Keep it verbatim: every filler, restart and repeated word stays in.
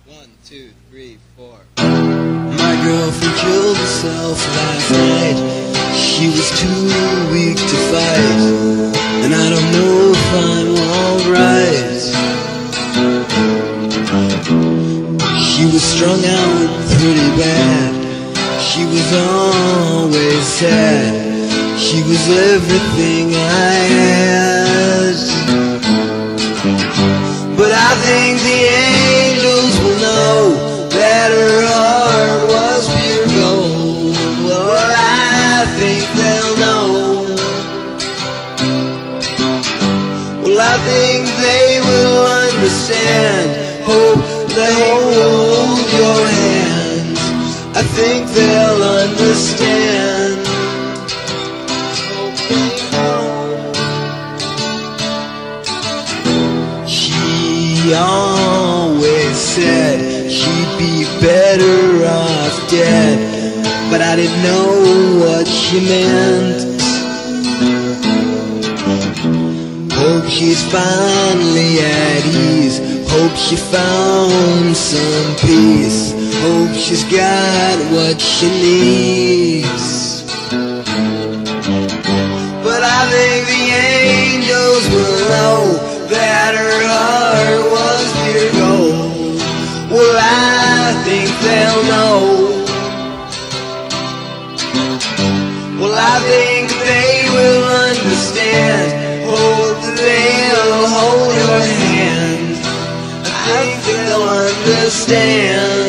One, two, three, four. My girlfriend killed herself last night. She was too weak to fight, and I don't know if I'm alright. She was strung out pretty bad. She was always sad. She was everything I had. But I think the angels will know that her heart was pure gold. Well, I think they'll know. Well, I think they will understand. Hope they'll hold your hand. I think they'll understand. Hope they know. She always said she'd be better off dead, but I didn't know what she meant. Hope she's finally at ease. Hope she found some peace. Hope she's got what she needs. But I think the angels will know that her heart was pure gold. Well, I think they'll know. Well, I think they will understand. Hope that they'll hold your hand. I think they'll understand.